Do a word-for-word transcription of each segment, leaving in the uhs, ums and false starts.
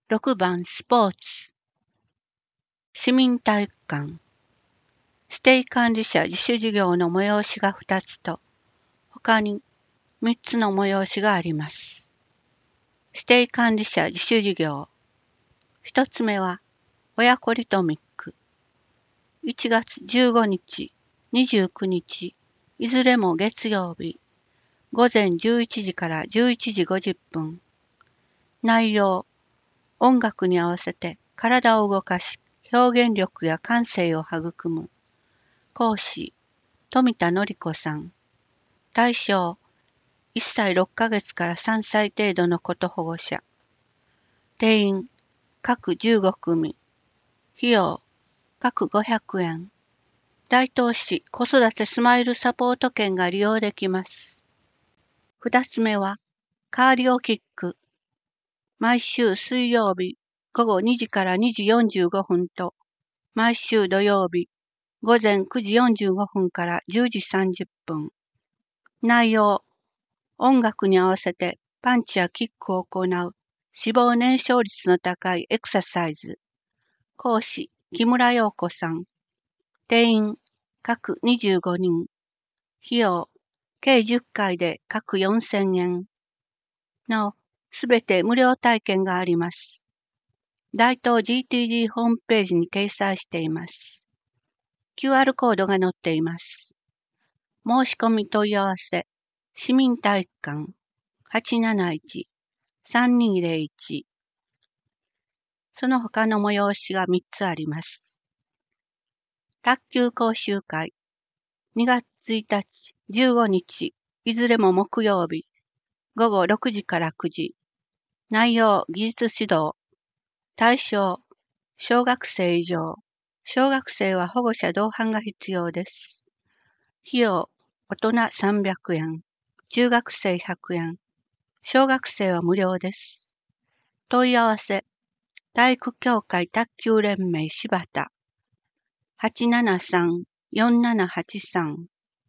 ろくばんスポーツ。市民体育館。指定管理者自主事業の催しがふたつと、他にみっつの催しがあります。指定管理者自主事業。ひとつめは、親子リトミック。いちがつじゅうごにち、にじゅうくにち、いずれも月曜日、ごぜんじゅういちじからじゅういちじごじゅっぷん。内容、音楽に合わせて体を動かし、表現力や感性を育む。講師、富田典子さん。対象、いっさいろっかげつからさんさい程度のこと保護者。定員、各じゅうごくみ。費用、各ごひゃくえん。大東市子育てスマイルサポート券が利用できます。二つ目は、カーリオキック。毎週水曜日ごごにじからにじよんじゅうごふんと、毎週土曜日ごぜんくじよんじゅうごふんからじゅうじさんじゅっぷん。内容、音楽に合わせてパンチやキックを行う脂肪燃焼率の高いエクササイズ。講師、木村陽子さん。定員、各にじゅうごにん。費用、計じゅっかいで各よんせんえん。なお、すべて無料体験があります。大東 ジーティージー ホームページに掲載しています。キューアール コードが載っています。申し込み問い合わせ、市民体育館 はちなないち さんにーぜろいち。その他の催しがみっつあります。卓球講習会、にがつついたち、じゅうごにち、いずれも木曜日、ごごろくじからくじ。内容、技術指導。対象、小学生以上。小学生は保護者同伴が必要です。費用、大人さんびゃくえん。中学生ひゃくえん。小学生は無料です。問い合わせ、体育協会卓球連盟柴田 はちななさん よんななはちさん。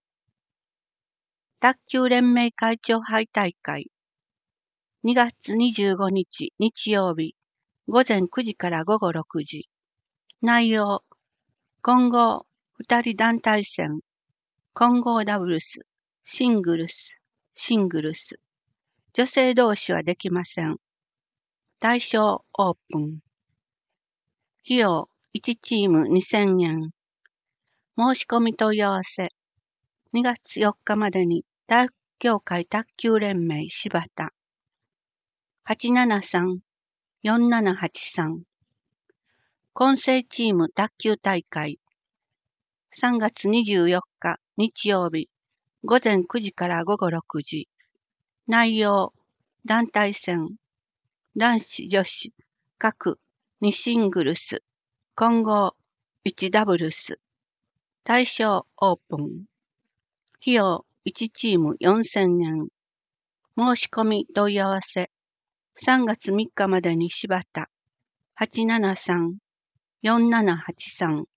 卓球連盟会長杯大会にがつにじゅうごにち日曜日ごぜんくじからごごろくじ。内容、混合ふたり団体戦、混合ダブルス、シングルス、シングルス。女性同士はできません。対象オープン。費用いちチームにせんえん。申し込み問い合わせ。にがつよっかまでに体育協会卓球連盟柴田 はちななさん よんななはちさん。混成チーム卓球大会さんがつにじゅうよっか日曜日ごぜんくじからごごろくじ。内容、団体戦、男子女子各にシングルス、混合いちダブルス。対象オープン。費用いちチームよんせんえん。申し込み問い合わせ。さんがつみっかまでに柴田 はちななさん よんななはちさん。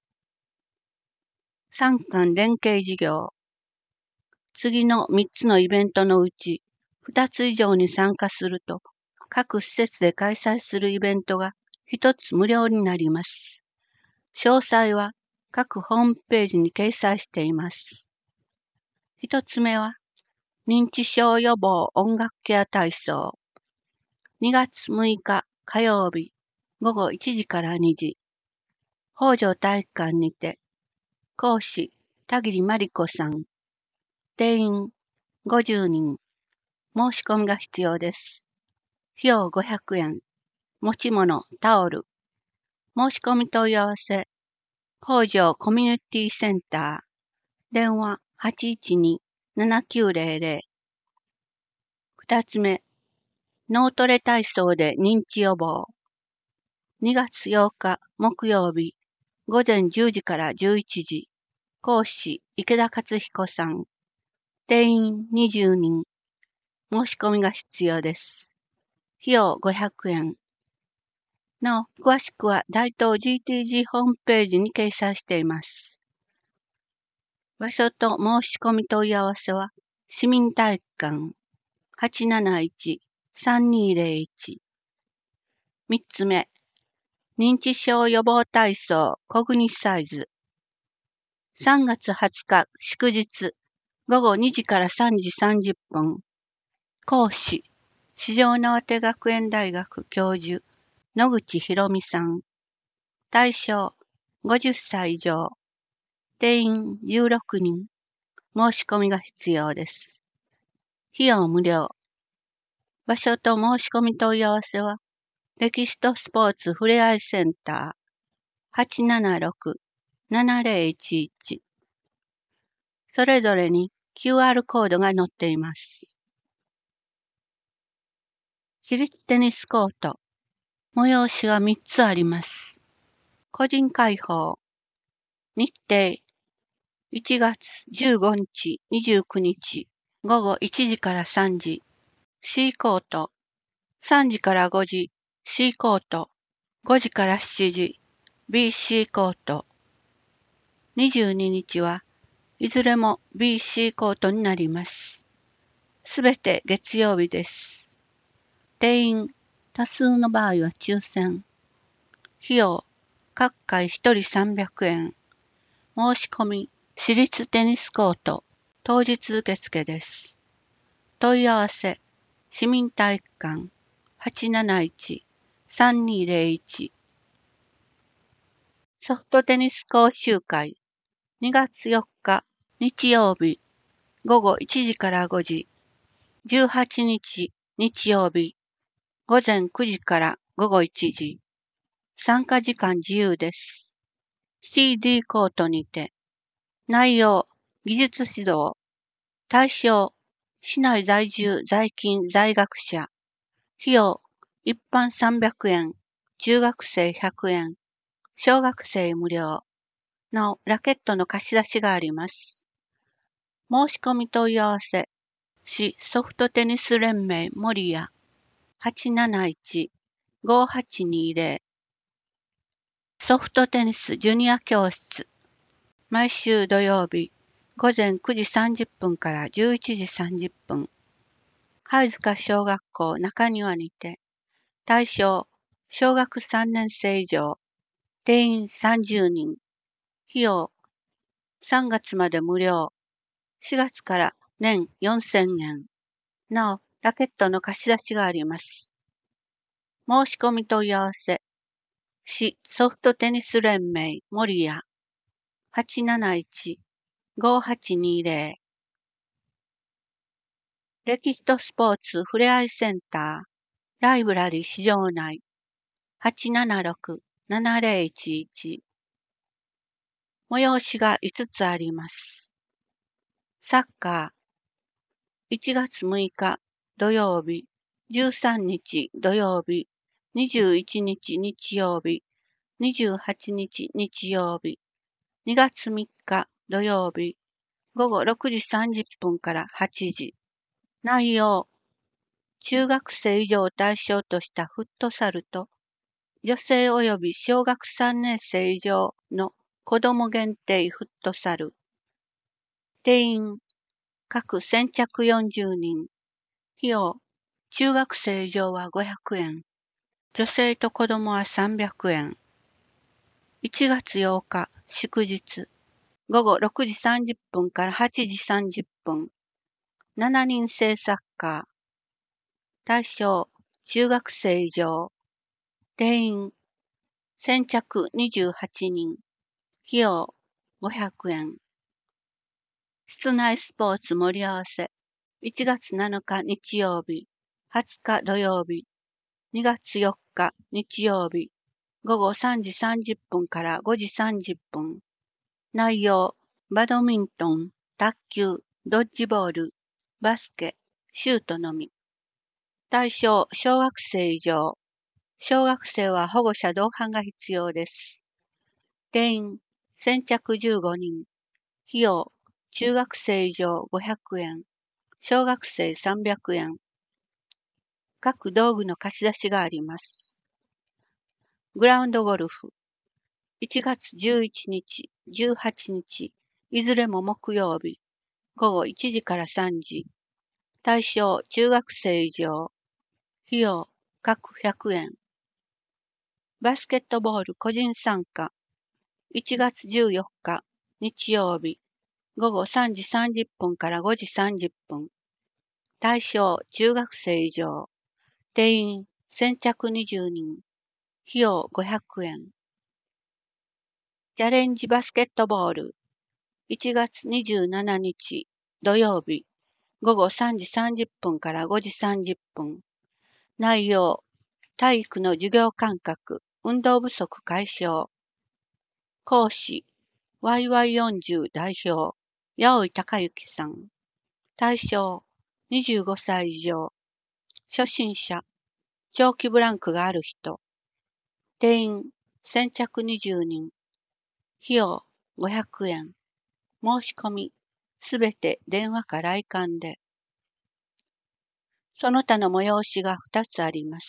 産官連携事業。次のみっつのイベントのうちふたつ以上に参加すると、各施設で開催するイベントがひとつ無料になります。詳細は各ホームページに掲載しています。ひとつめは、認知症予防音楽ケア体操。にがつむいか火曜日ごごいちじからにじ。北条体育館にて、講師田切真理子さん。定員ごじゅうにん。申し込みが必要です。費用ごひゃくえん。持ち物、タオル。申し込み問い合わせ。北条コミュニティセンター。電話 はちいちに ななきゅうぜろぜろ。二つ目。脳トレ体操で認知予防。にがつようか木曜日ごぜんじゅうじからじゅういちじ。講師池田克彦さん。定員にじゅうにん。申し込みが必要です。費用ごひゃくえん。なお、詳しくは大東 ジーティージー ホームページに掲載しています。場所と申し込み問い合わせは、市民体育館 はちなないち さんにーぜろいち。 みっつめ、認知症予防体操コグニサイズ。さんがつはつか祝日、ごごにじからさんじさんじゅっぷん。講師、四条畷学園大学教授、野口博美さん。対象、ごじゅっさい以上。定員じゅうろくにん。申し込みが必要です。費用無料。場所と申し込み問い合わせは、レキシトスポーツふれあいセンター はちななろく ななぜろいちいち。それぞれに キューアール コードが載っています。私立テニスコート。催しがみっつあります。個人開放。日程。いちがつじゅうごにち、にじゅうくにち、ごごいちじからさんじ。C コート。さんじからごじ、C コート。ごじからしちじ、ビーシー コート。にじゅうににちはいずれも ビーシー コートになります。すべて月曜日です。定員、多数の場合は抽選。費用、各回ひとりさんびゃくえん。申し込み、私立テニスコート、当日受付です。問い合わせ、市民体育館 はちなないち さんにーぜろいち。ソフトテニス講習会、にがつよっか、日曜日、ごごいちじからごじ。じゅうはちにち、日曜日、ごぜんくじからごごいちじ。参加時間自由です。シーディー コートにて。内容、技術指導。対象、市内在住在勤在学者。費用、一般さんびゃくえん、中学生ひゃくえん、小学生無料。なお、ラケットの貸し出しがあります。申し込み問い合わせ、市ソフトテニス連盟守谷 はちなないち ごはちにーぜろ。ソフトテニスジュニア教室。毎週土曜日、ごぜんくじさんじゅっぷんからじゅういちじさんじゅっぷん。貝塚小学校中庭にて。対象、小学さんねんせい以上。定員さんじゅうにん。費用、さんがつまで無料。しがつから年よんせんえん。なお、ラケットの貸し出しがあります。申し込み問い合わせ。市ソフトテニス連盟守谷 はちなないち ごはちにーぜろ。レキシトスポーツふれあいセンターライブラリ市場内 はちななろく ななぜろいちいち。催しがいつつあります。サッカーいちがつむいか土曜日、じゅうさんにち土曜日、にじゅういちにち日曜日、にじゅうはちにち日曜日、にがつみっか土曜日、ごごろくじさんじゅっぷんからはちじ。内容、中学生以上を対象としたフットサルと、女性及び小学さんねんせい以上の子ども限定フットサル。定員、各先着よんじゅうにん。費用、中学生以上はごひゃくえん。女性と子供はさんびゃくえん。いちがつようか、祝日。ごごろくじさんじゅっぷんからはちじさんじゅっぷん。しちにん制サッカー。対象、中学生以上。定員、先着にじゅうはちにん。費用、ごひゃくえん。室内スポーツ盛り合わせ。いちがつなのか日曜日、はつか土曜日、にがつよっか日曜日、ごごさんじさんじゅっぷんからごじさんじゅっぷん。内容、バドミントン、卓球、ドッジボール、バスケ、シュートのみ。対象、小学生以上。小学生は保護者同伴が必要です。定員、先着じゅうごにん。費用、中学生以上ごひゃくえん。小学生さんびゃくえん。各道具の貸し出しがあります。グラウンドゴルフ。いちがつじゅういちにち、じゅうはちにち、いずれも木曜日、ごごいちじからさんじ。対象、中学生以上。費用、各ひゃくえん。 バスケットボール個人参加いちがつじゅうよっか日曜日ごごさんじさんじゅっぷんからごじさんじゅっぷん。対象中学生以上。定員先着にじゅうにん。費用ごひゃくえん。チャレンジバスケットボールいちがつにじゅうしちにち土曜日ごごさんじさんじゅっぷんからごじさんじゅっぷん。内容体育の授業間隔、運動不足解消。講師ワイワイよんじゅう 代表八尾隆之さん。対象にじゅうごさい以上。初心者、長期ブランクがある人。定員先着にじゅうにん。費用ごひゃくえん。申し込みすべて電話か来館で。その他の催しがふたつあります。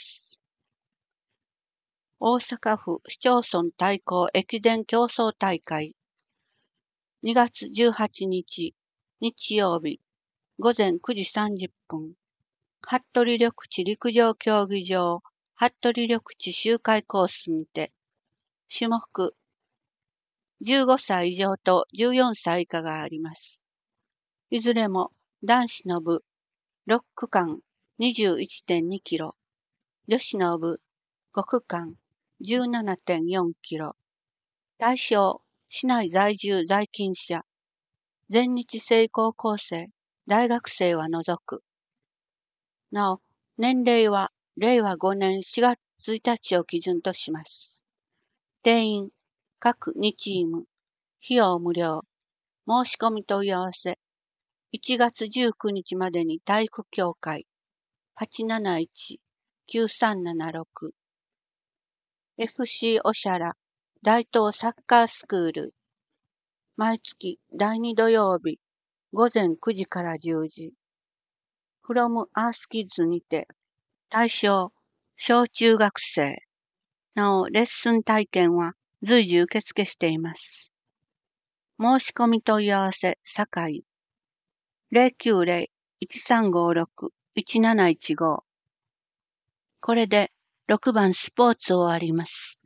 大阪府市町村対抗駅伝競争大会にがつじゅうはちにち日曜日ごぜんくじさんじゅっぷん。服部緑地陸上競技場服部緑地周回コースにて種目じゅうごさい以上とじゅうよんさい以下があります。いずれも男子の部ろっくかん にじゅういってんにキロ、女子の部ごくかん じゅうななてんよんキロ。対象市内在住在勤者、全日制高校生、大学生は除く。なお、年齢はれいわごねんしがつついたちを基準とします。定員各にチーム、費用無料。申し込み問い合わせいちがつじゅうくにちまでに体育協会 はちなないちきゅうさんななろく エフシー おしゃら大東サッカースクール毎月だいに土曜日ごぜんくじからじゅうじ from Earth Kids にて対象小中学生なおレッスン体験は随時受付しています。申し込み問い合わせ堺 ゼロきゅうゼロ いちさんごろく いちなないちご。これでろくばんスポーツを終わります。